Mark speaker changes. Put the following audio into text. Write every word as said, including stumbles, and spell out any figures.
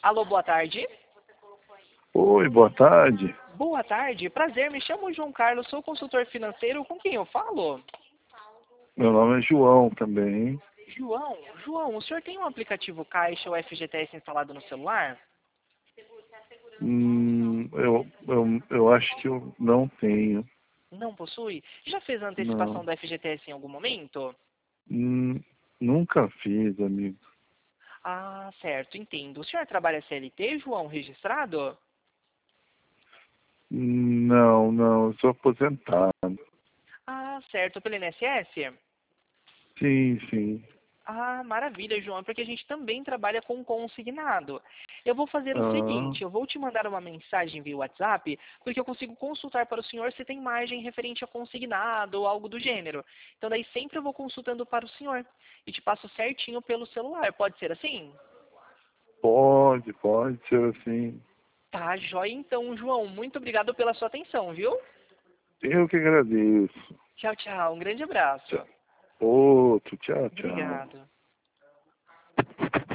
Speaker 1: Alô, boa tarde.
Speaker 2: Oi, boa tarde.
Speaker 1: Boa tarde, prazer, me chamo João Carlos, sou consultor financeiro, com quem eu falo?
Speaker 2: Meu nome é João também.
Speaker 1: João, João, o senhor tem um aplicativo Caixa ou F G T S instalado no celular?
Speaker 2: Hum, eu, eu, eu acho que eu não tenho.
Speaker 1: Não possui? Já fez a antecipação
Speaker 2: Não.
Speaker 1: do F G T S em algum momento?
Speaker 2: Hum, nunca fiz, amigo.
Speaker 1: Ah, certo, entendo. O senhor trabalha C L T, João, registrado?
Speaker 2: Não, não, eu sou aposentado.
Speaker 1: Ah, certo, pelo I N S S?
Speaker 2: Sim, sim.
Speaker 1: Ah, maravilha, João, porque a gente também trabalha com consignado. Eu vou fazer o
Speaker 2: Ah,
Speaker 1: seguinte, eu vou te mandar uma mensagem via WhatsApp, porque eu consigo consultar para o senhor se tem margem referente a consignado ou algo do gênero. Então daí sempre eu vou consultando para o senhor e te passo certinho pelo celular, pode ser assim?
Speaker 2: pode, pode ser assim.
Speaker 1: Tá, joia então, João. Muito obrigado pela sua atenção, viu?
Speaker 2: Eu que agradeço.
Speaker 1: Tchau, tchau. Um grande abraço.
Speaker 2: Tchau. Outro, tchau, tchau.
Speaker 1: Obrigado.